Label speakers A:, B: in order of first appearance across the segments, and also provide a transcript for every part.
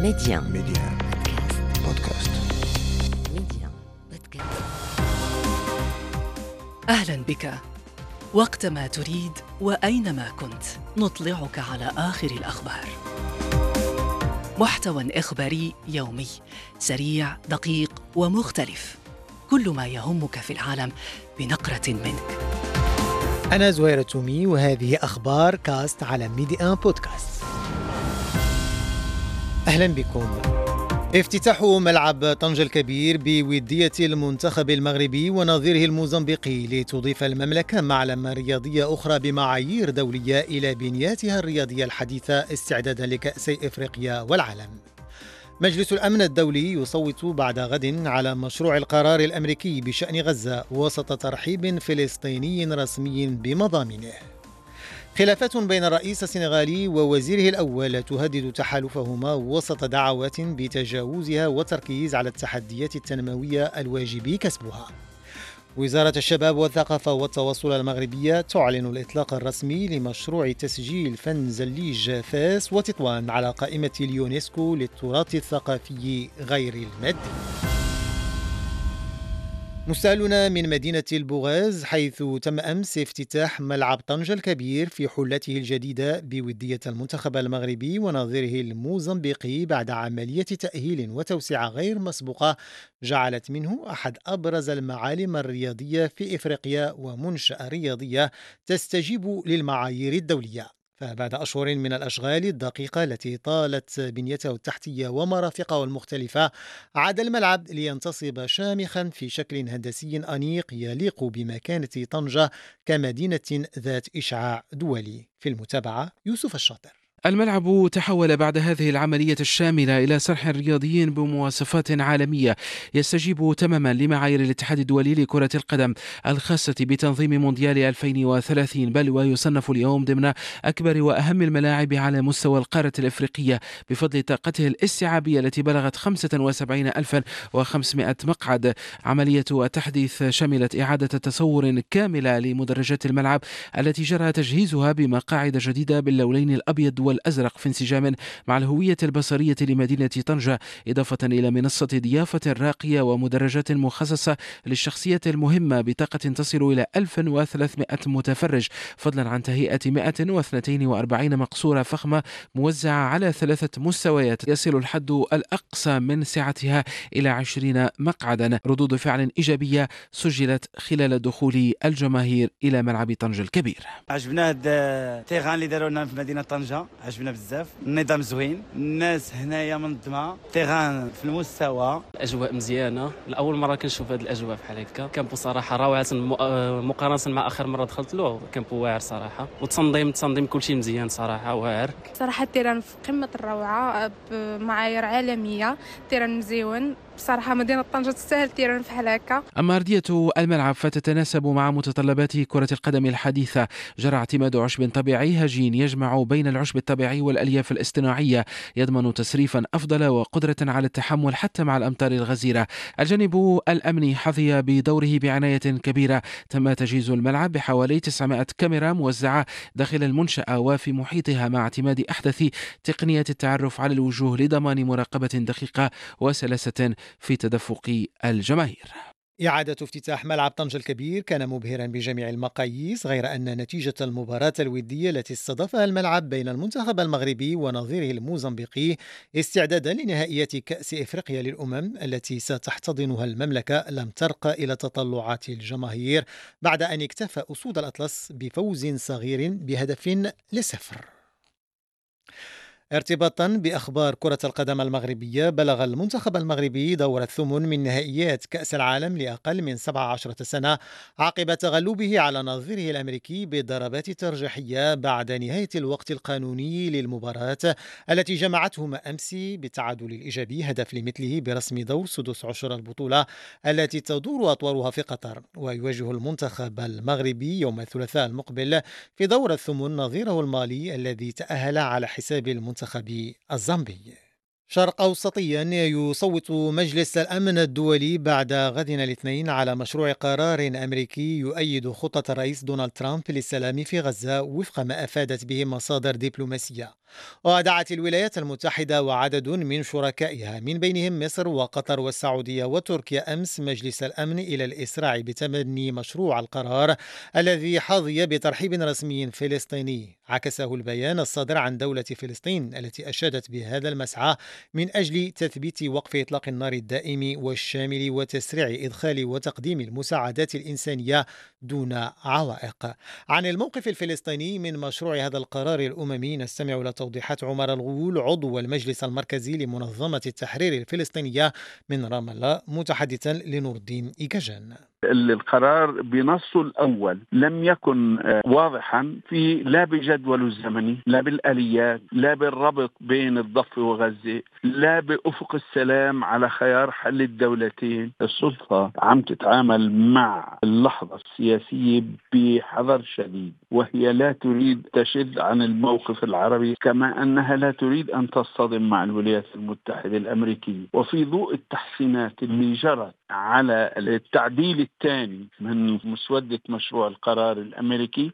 A: ميديان بودكاست.
B: أهلا بك. وقتما تريد وأينما كنت نطلعك على آخر الأخبار. محتوى إخباري يومي سريع دقيق ومختلف، كل ما يهمك في العالم بنقرة منك.
C: أنا زويرة تومي وهذه أخبار كاست على ميديان بودكاست. أهلا بكم. افتتاح ملعب طنجة الكبير بودية المنتخب المغربي ونظيره الموزمبيقي لتضيف المملكة معلمة رياضية أخرى بمعايير دولية إلى بنياتها الرياضية الحديثة استعدادا لكأس إفريقيا والعالم. مجلس الأمن الدولي يصوت بعد غد على مشروع القرار الأمريكي بشأن غزة وسط ترحيب فلسطيني رسمي بمضامنه. خلافات بين الرئيس السنغالي ووزيره الأول تهدد تحالفهما وسط دعوات بتجاوزها وتركيز على التحديات التنموية الواجب كسبها. وزارة الشباب والثقافة والتواصل المغربية تعلن الإطلاق الرسمي لمشروع تسجيل فن زليج فاس وتطوان على قائمة اليونسكو للتراث الثقافي غير المادي. مستهلون من مدينة البوغاز حيث تم أمس افتتاح ملعب طنجة الكبير في حلته الجديدة بودية المنتخب المغربي ونظيره الموزمبيقي بعد عملية تأهيل وتوسعة غير مسبوقة جعلت منه أحد أبرز المعالم الرياضية في إفريقيا ومنشأة رياضية تستجيب للمعايير الدولية. فبعد أشهر من الأشغال الدقيقة التي طالت بنيته التحتية ومرافقه المختلفة، عاد الملعب لينتصب شامخا في شكل هندسي أنيق يليق بمكانة طنجة كمدينة ذات إشعاع دولي. في المتابعة يوسف الشاطر.
D: الملعب تحول بعد هذه العملية الشاملة إلى صرح رياضي بمواصفات عالمية يستجيب تماما لمعايير الاتحاد الدولي لكرة القدم الخاصة بتنظيم مونديال 2030، بل ويصنف اليوم ضمن أكبر وأهم الملاعب على مستوى القارة الإفريقية بفضل طاقته الاستيعابية التي بلغت 75,500 مقعد. عملية التحديث شملت إعادة تصور كاملة لمدرجات الملعب التي جرى تجهيزها بمقاعد جديدة باللونين الأبيض والأزرق في انسجام مع الهوية البصرية لمدينة طنجة، إضافة إلى منصة ضيافة راقية ومدرجات مخصصة للشخصيات المهمة بطاقة تصل إلى 1300 متفرج، فضلا عن تهيئة 142 مقصورة فخمة موزعة على 3 مستويات يصل الحد الأقصى من سعتها إلى 20 مقعدا. ردود فعل إيجابية سجلت خلال دخول الجماهير إلى ملعب طنجة الكبير.
E: عجبنا هاد التيغان اللي داروا لنا في مدينة طنجة، عجبنا بزاف، النظام زوين، الناس هنايا منظمه، تيغان في المستوى،
F: الاجواء مزيانه. لاول مره كنشوف هذه الاجواء بحال هكا. كامبو صراحه روعه مقارنه مع اخر مره دخلت له. كامبو واعر صراحه، والتصنيم كلشي مزيان صراحه واعر
G: صراحه. التيران في قمه الروعه بمعايير عالميه، التيران مزيون بصراحة. مدينة طنجة تستاهل تيران في حلاكة.
D: أما أرضية الملعب فتتناسب مع متطلبات كرة القدم الحديثة. جرى اعتماد عشب طبيعي هجين يجمع بين العشب الطبيعي والألياف الاصطناعية، يضمن تسريفا أفضل وقدرة على التحمل حتى مع الأمطار الغزيرة. الجانب الأمني حظي بدوره بعناية كبيرة. تم تجهيز الملعب بحوالي 900 كاميرا موزعة داخل المنشأة وفي محيطها مع اعتماد أحدث تقنية التعرف على الوجوه لضمان مراقبة دقيقة وسلاسة في تدفق الجماهير.
C: إعادة افتتاح ملعب طنجة الكبير كان مبهرا بجميع المقاييس، غير أن نتيجة المباراة الودية التي استضافها الملعب بين المنتخب المغربي ونظيره الموزمبيقي استعدادا لنهائيات كأس إفريقيا للأمم التي ستحتضنها المملكة لم ترقى إلى تطلعات الجماهير بعد أن اكتفى أسود الأطلس بفوز صغير ب1-0. ارتباطا بأخبار كرة القدم المغربية، بلغ المنتخب المغربي دور الثمن من نهائيات كأس العالم لأقل من 17 سنة عقب تغلبه على نظيره الأمريكي بالضربات الترجيحية بعد نهاية الوقت القانوني للمباراة التي جمعتهما أمس بالتعادل الإيجابي، هدف لمثله برسم دور سدس عشر البطولة التي تدور أطوارها في قطر. ويواجه المنتخب المغربي يوم الثلاثاء المقبل في دور الثمن نظيره المالي الذي تأهل على حساب المنتخب الزامبي. شرق أوسطيا يصوت مجلس الأمن الدولي بعد غدنا الاثنين على مشروع قرار أمريكي يؤيد خطة الرئيس دونالد ترامب للسلام في غزة وفق ما أفادت به مصادر دبلوماسية. ودعت الولايات المتحدة وعدد من شركائها من بينهم مصر وقطر والسعودية وتركيا أمس مجلس الأمن إلى الإسراع بتبني مشروع القرار الذي حظي بترحيب رسمي فلسطيني. عكسه البيان الصادر عن دولة فلسطين التي أشادت بهذا المسعى من أجل تثبيت وقف إطلاق النار الدائم والشامل وتسريع إدخال وتقديم المساعدات الإنسانية دون عوائق. عن الموقف الفلسطيني من مشروع هذا القرار الأممي نستمع إلى توضيحات عمر الغول عضو المجلس المركزي لمنظمة التحرير الفلسطينية من رام الله متحدثا لنور الدين إيكاجان.
H: القرار بنصه الأول لم يكن واضحا في لا بجدوله الزمني لا بالآليات لا بالربط بين الضفة وغزة لا بأفق السلام على خيار حل الدولتين. السلطة عم تتعامل مع اللحظة السياسية بحذر شديد وهي لا تريد تشد عن الموقف العربي كما أنها لا تريد أن تصطدم مع الولايات المتحدة الأمريكية. وفي ضوء التحسينات اللي جرت على التعديل الثاني من مسودة مشروع القرار الأمريكي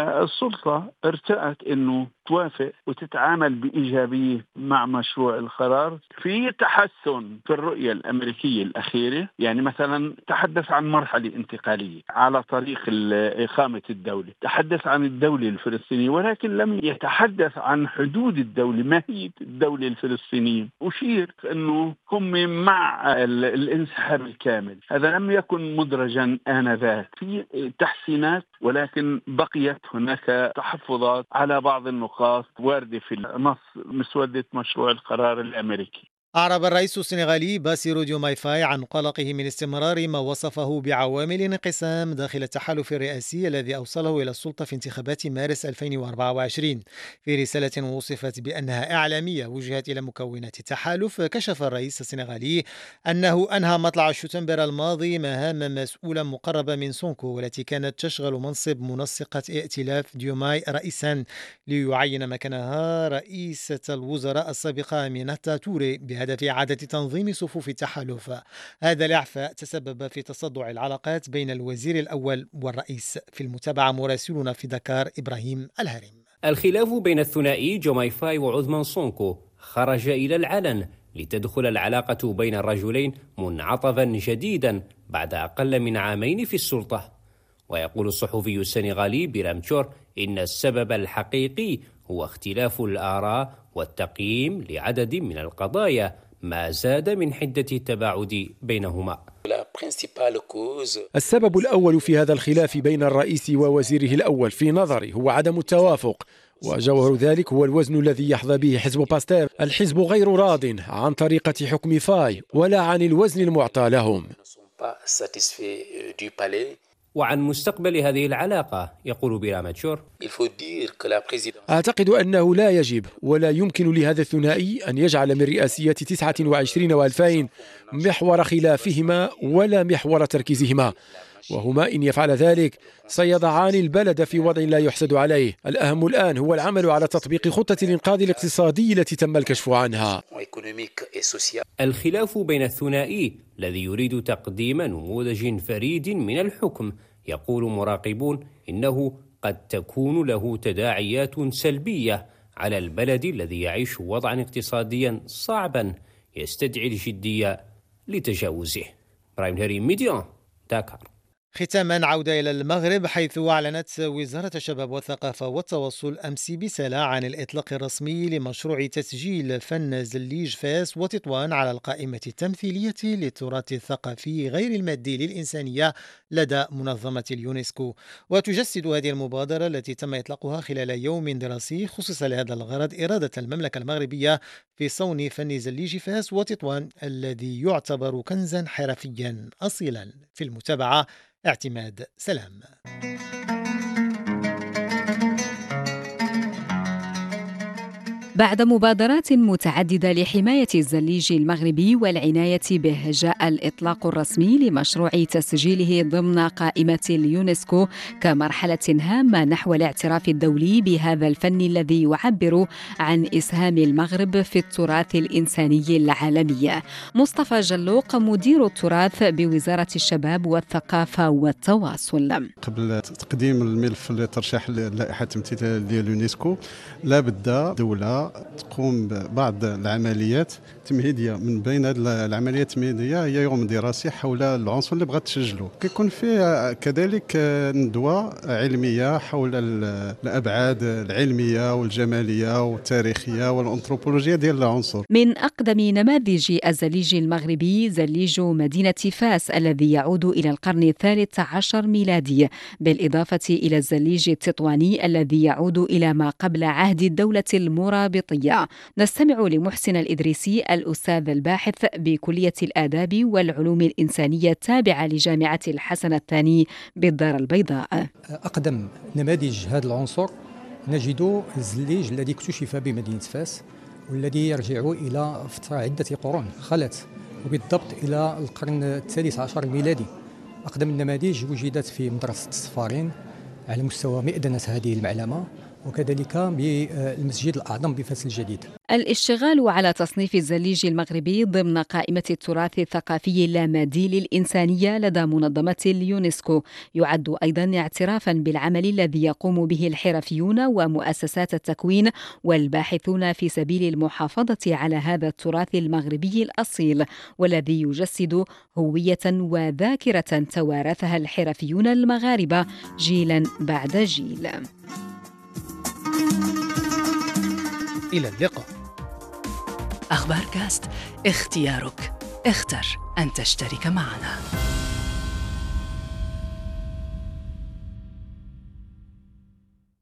H: السلطة ارتأت أنه توافق وتتعامل بإيجابية مع مشروع القرار. في تحسن في الرؤية الأمريكية الأخيرة، يعني مثلا تحدث عن مرحلة انتقالية على طريق إقامة الدولة، تحدث عن الدولة الفلسطينية ولكن لم يتحدث عن حدود الدولة، ماهية الدولة الفلسطينية. أشير أنه هم مع الانسحاب الكامل، هذا لم يكن مدرجا آنذاك. في تحسينات ولكن بقيت هناك تحفظات على بعض النقاط واردة في نص مسودة مشروع القرار الأمريكي.
C: أعرب الرئيس السنغالي باسيرو ديوماي فاي عن قلقه من استمرار ما وصفه بعوامل انقسام داخل التحالف الرئاسي الذي أوصله إلى السلطة في انتخابات مارس 2024. في رسالة وصفت بأنها إعلامية وجهت إلى مكونات التحالف، كشف الرئيس السنغالي أنه أنهى مطلع شتنبر الماضي مهام مسؤولة مقربة من سونكو والتي كانت تشغل منصب منسقة ائتلاف ديوماي رئيسا ليعين مكانها رئيسة الوزراء السابقة أميناتا توري بهدف إعادة تنظيم صفوف التحالف. هذا الإعفاء تسبب في تصدع العلاقات بين الوزير الأول والرئيس. في المتابعة مراسلنا في دكار إبراهيم الهرم.
I: الخلاف بين الثنائي جوماي فاي وعثمان سونكو خرج إلى العلن لتدخل العلاقة بين الرجلين منعطفا جديدا بعد أقل من عامين في السلطة. ويقول الصحفي السنغالي بيرام تشور إن السبب الحقيقي هو اختلاف الآراء والتقييم لعدد من القضايا ما زاد من حدة التباعد بينهما.
J: السبب الأول في هذا الخلاف بين الرئيس ووزيره الأول في نظري هو عدم التوافق، وجوهر ذلك هو الوزن الذي يحظى به حزب باستير. الحزب غير راض عن طريقة حكم فاي ولا عن الوزن المعطى لهم.
I: وعن مستقبل هذه العلاقة يقول بيرام تشور:
J: أعتقد أنه لا يجب ولا يمكن لهذا الثنائي أن يجعل من رئاسية 29 و2000 محور خلافهما ولا محور تركيزهما، وهما إن يفعل ذلك سيضعان البلد في وضع لا يحسد عليه. الأهم الآن هو العمل على تطبيق خطة الإنقاذ الاقتصادي التي تم الكشف عنها.
I: الخلاف بين الثنائي الذي يريد تقديم نموذج فريد من الحكم، يقول مراقبون إنه قد تكون له تداعيات سلبية على البلد الذي يعيش وضعا اقتصاديا صعبا يستدعي الجدية لتجاوزه. برايم هريم ميديا، داكار.
C: ختاما عودة إلى المغرب، حيث أعلنت وزارة الشباب والثقافة والتواصل أمس بسلا عن الإطلاق الرسمي لمشروع تسجيل فن زليج فاس وتطوان على القائمة التمثيلية للتراث الثقافي غير المادي للإنسانية لدى منظمة اليونسكو. وتجسد هذه المبادرة التي تم إطلاقها خلال يوم دراسي خصص لهذا الغرض إرادة المملكة المغربية في صون فن زليج فاس وتطوان الذي يعتبر كنزا حرفيا أصيلا. في المتابعة اعتماد سلام.
K: بعد مبادرات متعددة لحماية الزليج المغربي والعناية به، جاء الإطلاق الرسمي لمشروع تسجيله ضمن قائمة اليونسكو كمرحلة هامة نحو الاعتراف الدولي بهذا الفن الذي يعبر عن إسهام المغرب في التراث الإنساني العالمي. مصطفى جلوق مدير التراث بوزارة الشباب والثقافة والتواصل.
L: قبل تقديم الملف لترشيح لائحة الامتثال ديال اليونسكو لابد دولة تقوم ببعض العمليات تمهيدية. من بين العمليات التمهيدية هي يوم دراسي حول العنصر اللي بغات تسجله، كيكون فيه كذلك ندوة علمية حول الأبعاد العلمية والجمالية والتاريخية والأنثروبولوجية ديال العنصر. من
K: أقدم نماذج الزليج المغربي زليج مدينة فاس الذي يعود إلى القرن الثالث عشر ميلادي، بالإضافة إلى الزليج التطواني الذي يعود إلى ما قبل عهد الدولة المرابطية. نستمع لمحسن الإدريسي الأستاذ الباحث بكلية الآداب والعلوم الإنسانية التابعة لجامعة الحسن الثاني بالدار البيضاء.
M: أقدم نماذج هذا العنصر نجد الزليج الذي اكتشف بمدينة فاس والذي يرجع إلى فترة عدة قرون خلت، وبالضبط إلى القرن الثالث عشر الميلادي. أقدم النماذج وجدت في مدرسة الصفارين على مستوى مئذنة هذه المعلمة، وكذلك بالمسجد الأعظم بفاس الجديد.
K: الاشتغال على تصنيف الزليج المغربي ضمن قائمة التراث الثقافي اللامادي للإنسانية لدى منظمة اليونسكو يعد أيضا اعترافا بالعمل الذي يقوم به الحرفيون ومؤسسات التكوين والباحثون في سبيل المحافظة على هذا التراث المغربي الأصيل، والذي يجسد هوية وذاكرة توارثها الحرفيون المغاربة جيلا بعد جيل.
C: إلى اللقاء.
B: أخبار كاست، اختيارك، اختر أن تشترك معنا.